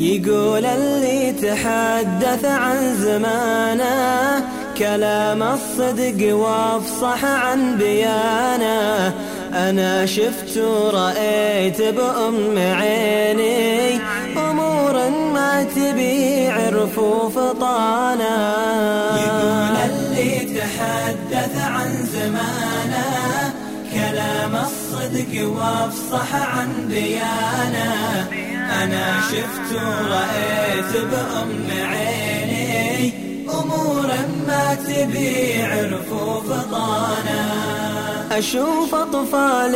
يقول اللي تحدث عن زمانه كلام الصدق وافصح عن بيانه. أنا شفت ورأيت بأم عيني أمور ما تبي عرف وفطانه. يقول اللي تحدث عن زمانه كلام الصدق وافصح عن بيانه. أنا شفت ورأيت بأم عيني أمور ما تبي عرف وفطانه. أشوف أطفال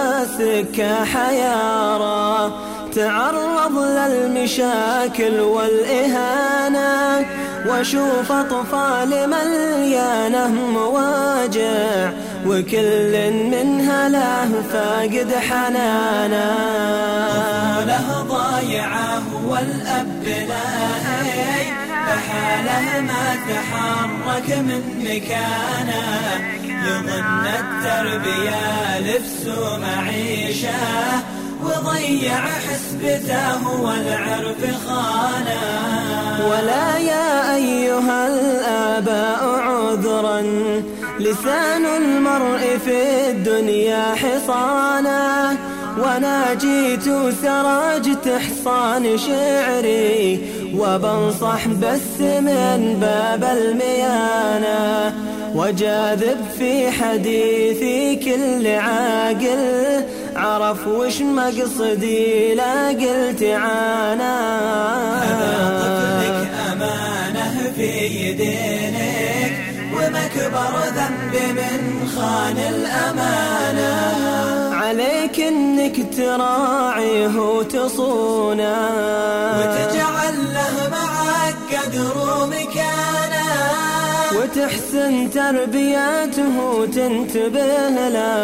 فاسكة حيارى تعرض للمشاكل والإهانة، وأشوف أطفال مليانة مواجع وكل منها له فاقد حنانه. طفوله ضايعه والأب لاهي بحاله ما تحرك من مكانه. يظن التربية لبس ومعيشه وضيع حسبته والعرف خانه. ولا يا أيها الآباء عذرا لسان المرء في الدنيا حصانه. وانا جيت وسراجت حصان شعري وبنصح بس من باب الميانه. وجاذب في حديثي كل عاقل عرف وش مقصدي لا قلت عانا. هذا طفلك أمانة في يدينك ومكبر ذنب من خان الأمانة. عليك انك تراعيه وتصونه وتجعل له معك قدر ومكانه وتحسن تربيته وتنتبه له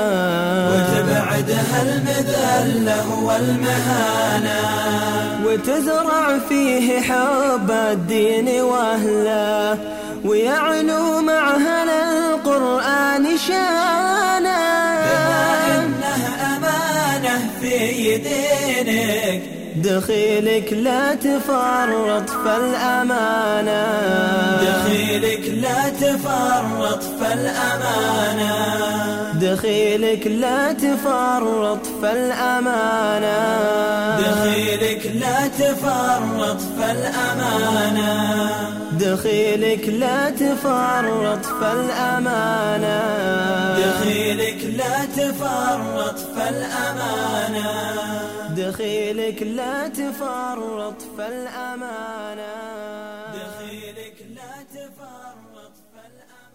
وتبعدها المذلة والمهانة وتزرع فيه حب الدين واهله ويعلو مع أهل القرآن شانه. بما إنه أمانة في يدينك دخيلك لا تفرط فالأمانة. دخيلك لا تفرط فالأمانة. دخيلك لا تفرط فالأمانة. دخيلك لا تفرط فالأمانة. دخيلك لا تفرط فالأمانة. دخيلك لا تفرط فالأمانة. دخيلك لا تفرط فالأمانة. دخيلك لا تفرط فالأمانة.